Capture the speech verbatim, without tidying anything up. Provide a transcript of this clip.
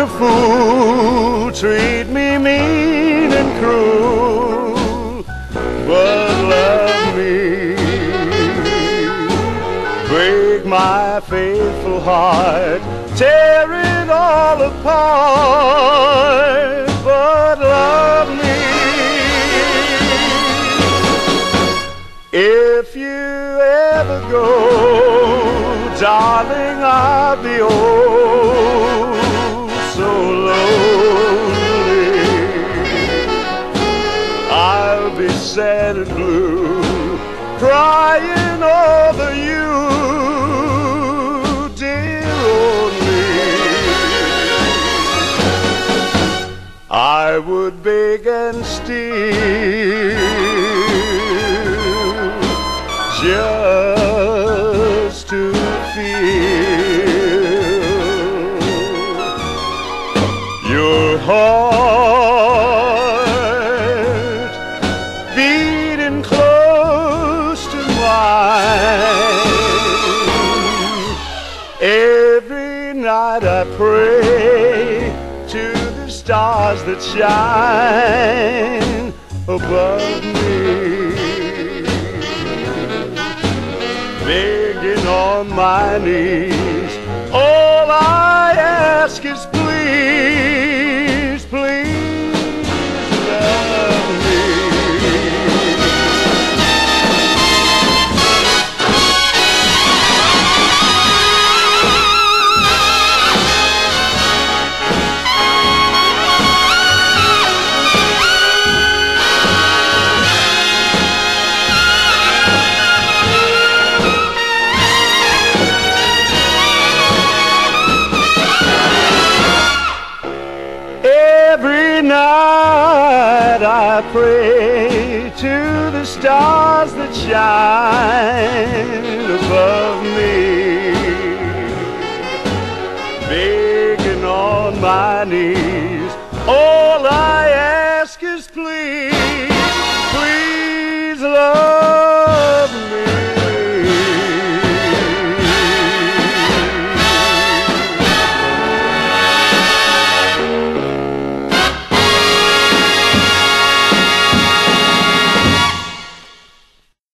a fool, treat me mean and cruel, but love me. Break my faithful heart, tear it all apart, but love me. If you ever go, darling, I'll be oh so lonely. I'll be sad and blue, crying over you, dear old me. I would beg and steal just to feel your heart beating close to mine. Every night I pray to the stars that shine above me, begging on my knees. All I ask is please, please love me. Every night I pray to the stars that shine above me, begging on my knees.